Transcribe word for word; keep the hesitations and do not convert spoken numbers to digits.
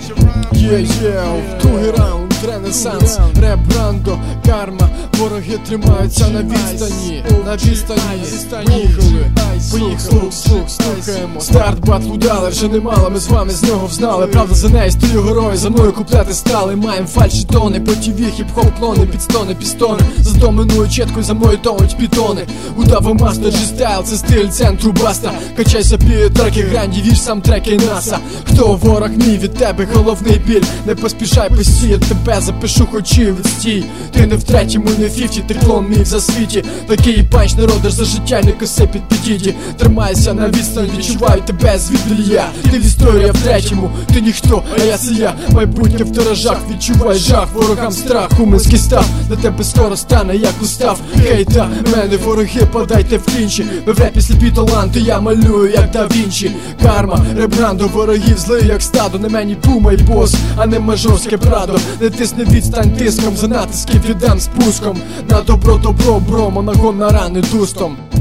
Є, є, другий раунд, ренесанс, реп Брандо, карма. Вороги тримаються на відстані, на відстані. Поїхали, поїхали, слух, слух, слухаємо. Старт батлу дали, вже немало, ми з вами з нього взнали. Правда за неї стою герой, за мною куплети стали. Маєм фальші тони, по ті ві, хіп-хоп клони, підстони, пістони. Зато миную чітко, за мною тонуть пітони. Удава мастер, G-стайл, це стиль центру баста. Качайся під треки, гранді, віж сам треки наса. Хто ворог мій, від тебе головний біль. Не поспішай постій, тебе запишу, хоч і відстій. Ти не в третьому, не в фіфті, ти клон мій в засвіті. Такий панч не родиш за життя, не коси під підіді. Тримайся на відстані, відчуваю тебе звідки я. Ти історія в третьому, ти ніхто, а я це я. Майбутнє в тиражах, відчувай жах. Ворогам страх, хуменський став. На тебе скоро стане, як устав. Хейта, мене вороги, подайте в клінчі. Ви в репі сліпі таланти, я малюю, як да Вінчі. Карма, ребрандо, ворогів злий, як стадо. На мені пума й бос, а не мажорське прадо. Не тисни, відстань тиском, за натисків віддам спуском. На добро, добро, бро, монагон на рани дустом.